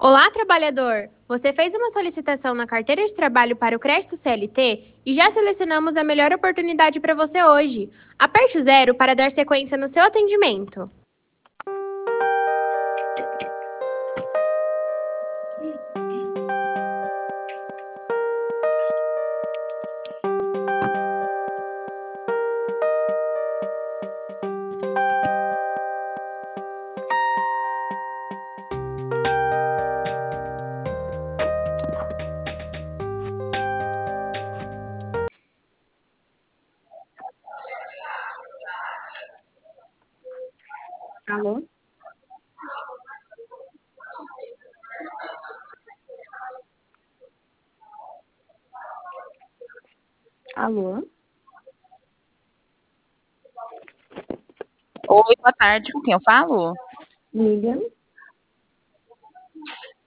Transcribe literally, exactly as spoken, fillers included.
Olá, trabalhador! Você fez uma solicitação na carteira de trabalho para o crédito C L T e já selecionamos a melhor oportunidade para você hoje. Aperte o zero para dar sequência no seu atendimento. Alô? Alô? Oi, boa tarde. Com quem eu falo? Lilian?